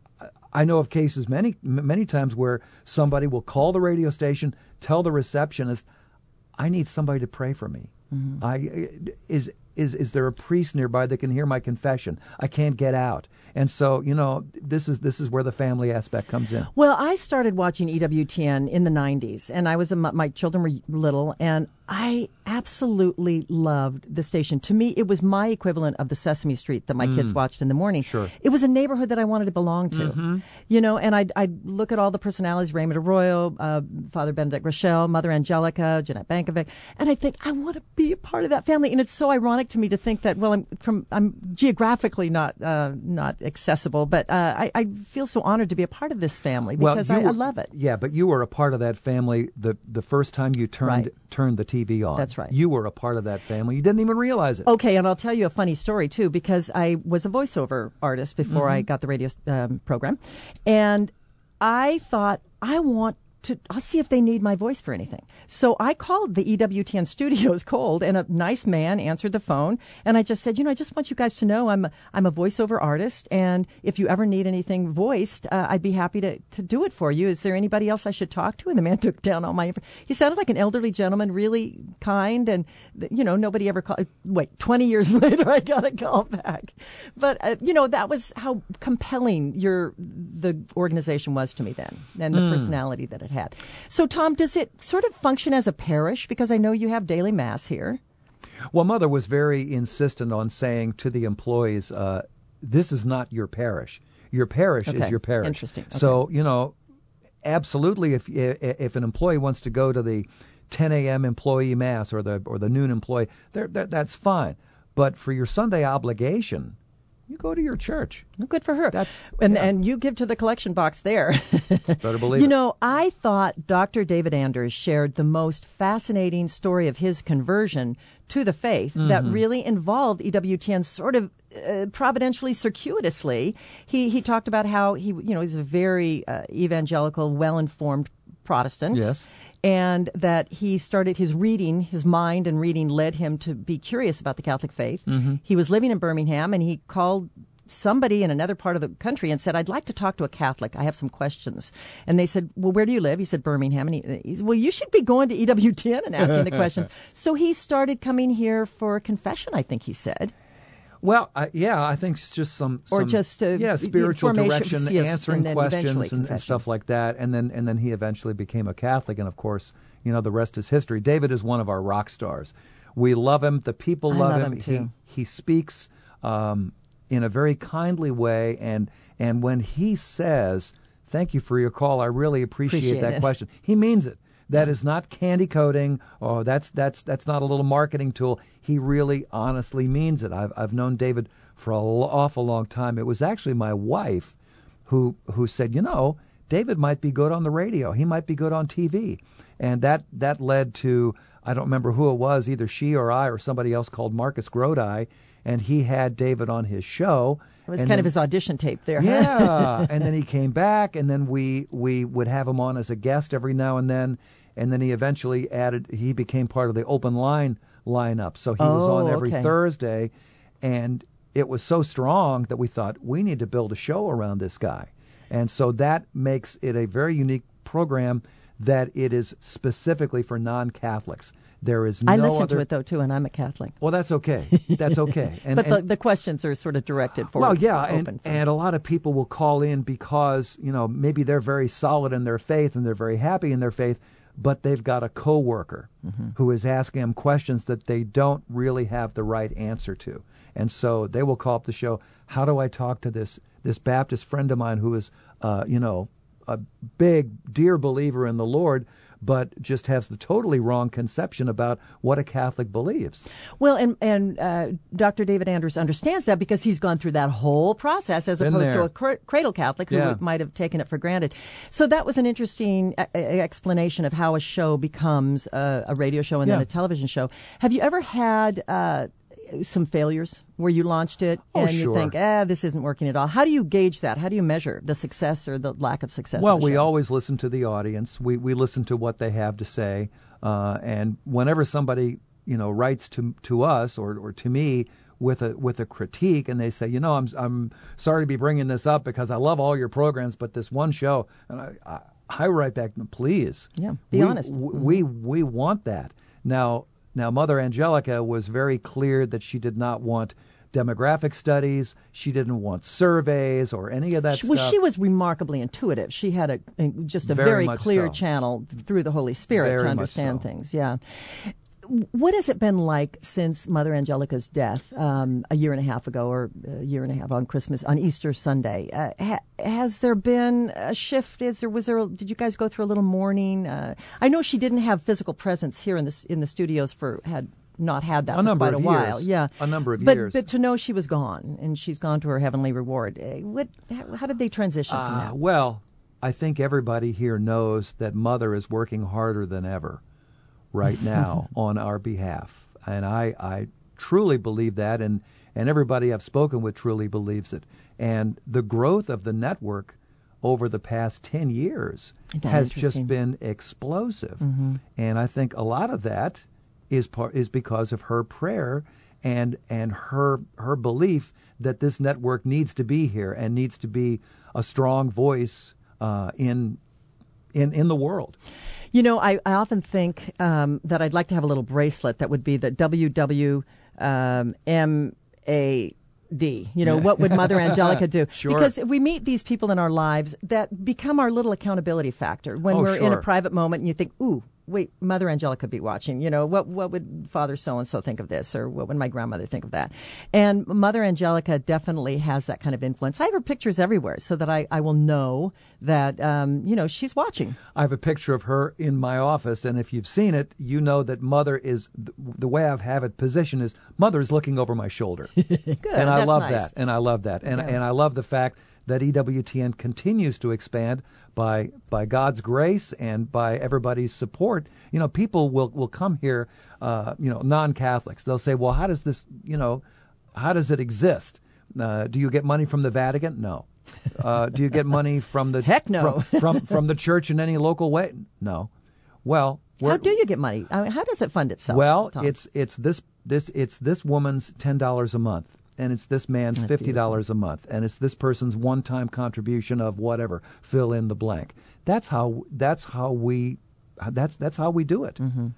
I know of cases many many times where somebody will call the radio station, tell the receptionist, "I need somebody to pray for me. Mhm. I is is is there a priest nearby that can hear my confession? I can't get out." And so, you know, this is this is where the family aspect comes in. Well, I started watching E W T N in the nineties, and I was a, my children were little, and I absolutely loved the station. To me, it was my equivalent of the Sesame Street that my Mm. kids watched in the morning. Sure. It was a neighborhood that I wanted to belong to. Mhm. You know, and I'd, I'd look at all the personalities, Raymond Arroyo, uh, Father Benedict Rochelle, Mother Angelica, Jeanette Bankovic, and I think, I want to be a part of that family. And it's so ironic to me to think that, well, I'm from I'm geographically not uh, not accessible, but uh, I, I feel so honored to be a part of this family because you I, were- I love it. Yeah, but you were a part of that family the the first time you turned Right. turned the T V on. That's right. You were a part of that family. You didn't even realize it. Okay, and I'll tell you a funny story, too, because I was a voiceover artist before I Mhm. got the radio um, program. And I thought, I want to, I'll see if they need my voice for anything. So I called the E W T N studios cold, and a nice man answered the phone. And I just said, you know, I just want you guys to know I'm a, I'm a voiceover artist. And if you ever need anything voiced, uh, I'd be happy to, to do it for you. Is there anybody else I should talk to? And the man took down all my, he sounded like an elderly gentleman, really kind. And, you know, nobody ever called. Wait, twenty years later, I got a call back. But, uh, you know, that was how compelling your, the organization was to me then, and the Mm. personality that it had. So, Tom, does it sort of function as a parish? Because I know you have daily mass here. Well, Mother was very insistent on saying to the employees, uh, this is not your parish. Your parish Okay. is your parish. Interesting. So, you know, absolutely, if if an employee wants to go to the ten a.m. employee mass or the or the noon employee, they're, they're, that's fine. But for your Sunday obligation, you go to your church. Good for her. That's and yeah. and you give to the collection box there. Better believe you it. know, I thought Doctor David Anders shared the most fascinating story of his conversion to the faith mm-hmm. that really involved E W T N sort of uh, providentially, circuitously. He he talked about how he you know he's a very uh, evangelical, well-informed Protestant. Yes. And that he started his reading, his mind and reading led him to be curious about the Catholic faith. Mm-hmm. He was living in Birmingham, and he called somebody in another part of the country and said, I'd like to talk to a Catholic. I have some questions. And they said, well, where do you live? He said, Birmingham. And he, he said, well, you should be going to E W T N and asking the questions. So he started coming here for confession, I think he said. Well, I, yeah, I think it's just some, some or just uh, yeah spiritual formation, direction, yes, answering and questions and, and stuff like that, and then and then he eventually became a Catholic, and of course, you know, the rest is history. David is one of our rock stars. We love him. The people I love, love him. him too. He he speaks um, in a very kindly way, and and when he says, "Thank you for your call. I really appreciate, Appreciate that it. question," he means it. That is not candy coating, or that's that's that's not a little marketing tool. He really, honestly means it. I've I've known David for an awful long time. It was actually my wife who who said, you know, David might be good on the radio. He might be good on T V, and that that led to, I don't remember who it was, either she or I or somebody else called Marcus Grodi, and he had David on his show. It was and kind then, of his audition tape there. Yeah, and then he came back, and then we we would have him on as a guest every now and then, and then he eventually added, he became part of the open line lineup. So he oh, was on every okay. Thursday, and it was so strong that we thought, we need to build a show around this guy. And so that makes it a very unique program that it is specifically for non-Catholics. There is no I listen other... to it, though, too, and I'm a Catholic. Well, that's okay. That's okay. And, but the, and, the questions are sort of directed for Well, yeah, open and, for... and a lot of people will call in because, you know, maybe they're very solid in their faith and they're very happy in their faith, but they've got a coworker mm-hmm. who is asking them questions that they don't really have the right answer to. And so they will call up the show, how do I talk to this this Baptist friend of mine who is, uh, you know, a big, dear believer in the Lord, but just has the totally wrong conception about what a Catholic believes. Well, and and uh, Doctor David Anders understands that because he's gone through that whole process as Been opposed there. to a cr- cradle Catholic who Yeah. might have taken it for granted. So that was an interesting uh, explanation of how a show becomes a, a radio show and Yeah. then a television show. Have you ever had uh, some failures where you launched it Oh, and you sure. think, ah, this isn't working at all? How do you gauge that? How do you measure the success or the lack of success? Well, of a we show? always listen to the audience. We we listen to what they have to say, uh, and whenever somebody you know writes to to us or or to me with a with a critique, and they say, you know, I'm I'm sorry to be bringing this up because I love all your programs, but this one show, and I I, I write back, please, yeah, be we, honest. w- Mm-hmm. We we want that now. Now, Mother Angelica was very clear that she did not want demographic studies. She didn't want surveys or any of that She, well, stuff. she was remarkably intuitive. She had a, a just a Very very, much clear so. channel through the Holy Spirit Very to much understand so. things. Yeah. What has it been like since Mother Angelica's death um, a year and a half ago, or a year and a half on Christmas, on Easter Sunday? Uh, ha- has there been a shift? Is there was there? A, did you guys go through a little mourning? Uh, I know she didn't have physical presence here in the in the studios for had not had that A for number quite of a while. years. Yeah, A number of but, years. But to know she was gone and she's gone to her heavenly reward. Uh, what? How, how did they transition from Uh, that? well, I think everybody here knows that Mother is working harder than ever right now on our behalf. And I, I truly believe that, and, and everybody I've spoken with truly believes it. And the growth of the network over the past ten years Isn't that has interesting? just been explosive. Mm-hmm. And I think a lot of that is part, is because of her prayer and and her her belief that this network needs to be here and needs to be a strong voice uh, in in in the world. You know, I, I often think um, that I'd like to have a little bracelet that would be the W W M A D. You know, what would Mother Angelica do? Sure. Because we meet these people in our lives that become our little accountability factor when Oh, we're in a sure. private moment and you think, ooh, wait, Mother Angelica be watching? You know, what what would Father so-and-so think of this? Or what would my grandmother think of that? And Mother Angelica definitely has that kind of influence. I have her pictures everywhere so that I, I will know that, um, you know, she's watching. I have a picture of her in my office, and if you've seen it, you know that Mother is, the way I have it positioned is, Mother is looking over my shoulder. Good, and I that's love nice. that, and I love that. And, Yeah. and I love the fact that E W T N continues to expand by by God's grace and by everybody's support. You know, people will, will come here, uh, you know, non-Catholics. They'll say, well, how does this, you know, how does it exist? Uh, do you get money from the Vatican? No. Uh, do you get money from the Heck no. from, from from the church in any local way? No. Well, How do you get money? I mean, how does it fund itself? well, Tom? it's it's this this it's this woman's ten dollars a month, and it's this man's That's fifty dollars a month, and it's this person's one-time contribution of whatever. Fill in the blank. That's how that's how we that's that's how we do it. Mm-hmm.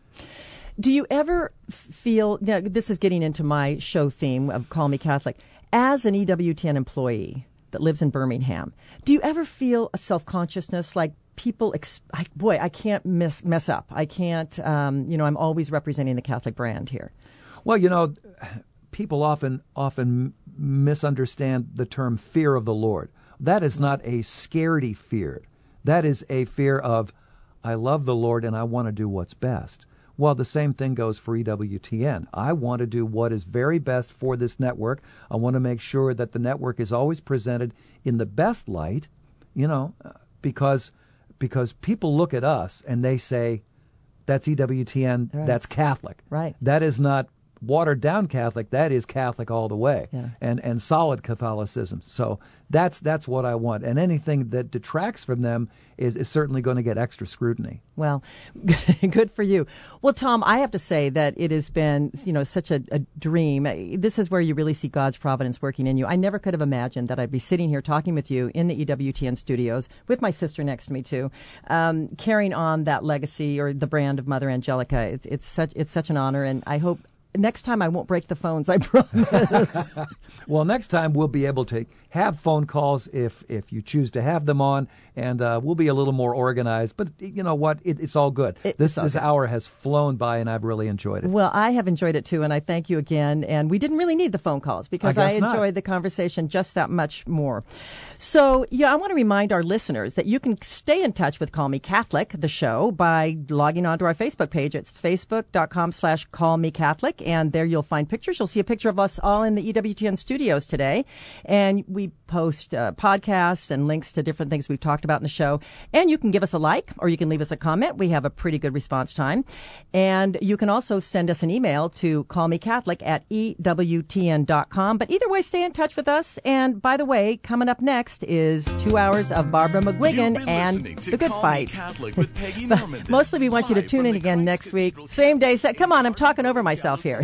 Do you ever f- feel, now, this is getting into my show theme of Call Me Catholic, as an E W T N employee that lives in Birmingham, do you ever feel a self-consciousness like people, ex- I, boy, I can't mess, mess up. I can't, um, you know, I'm always representing the Catholic brand here. Well, you know, people often often misunderstand the term fear of the Lord. That is not a scaredy fear. That is a fear of, I love the Lord and I want to do what's best. Well, the same thing goes for E W T N. I want to do what is very best for this network. I want to make sure that the network is always presented in the best light, you know, because because people look at us and they say, that's E W T N, Right. that's Catholic. Right. That is not watered down Catholic, that is Catholic all the way, Yeah. and and solid Catholicism. So that's that's what I want, and anything that detracts from them is, is certainly going to get extra scrutiny. Well, good for you. Well, Tom, I have to say that it has been, you know, such a, a dream. This is where you really see God's providence working in you. I never could have imagined that I'd be sitting here talking with you in the E W T N studios with my sister next to me too, um, carrying on that legacy or the brand of Mother Angelica. It's, it's such it's such an honor, and I hope next time I won't break the phones, I promise. Well, next time we'll be able to have phone calls if if you choose to have them on, and uh, we'll be a little more organized. But you know what? It, it's all good. It, this all this good. hour has flown by, and I've really enjoyed it. Well, I have enjoyed it too, and I thank you again. And we didn't really need the phone calls because I I, guess not. enjoyed the conversation just that much more. So, yeah, I want to remind our listeners that you can stay in touch with Call Me Catholic, the show, by logging onto our Facebook page. It's facebook.com slash Call Me Catholic, and there you'll find pictures. You'll see a picture of us all in the E W T N studios today, and we post uh, podcasts and links to different things we've talked about in the show. And you can give us a like, or you can leave us a comment. We have a pretty good response time. And you can also send us an email to callmecatholic at E W T N dot com. But either way, stay in touch with us. And by the way, coming up next is two hours of Barbara McGuigan and The Good Call Me Fight. Catholic with Peggy Norman. Mostly we want you to tune in again next week. Same day. Set. Come on, I'm talking over myself here.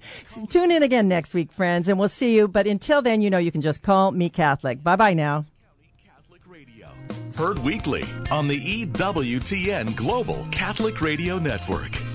Tune in again next week, friends, and we'll see you. But until then, you know you can just call me Catholic. Bye-bye now. Heard weekly on the E W T N Global Catholic Radio Network.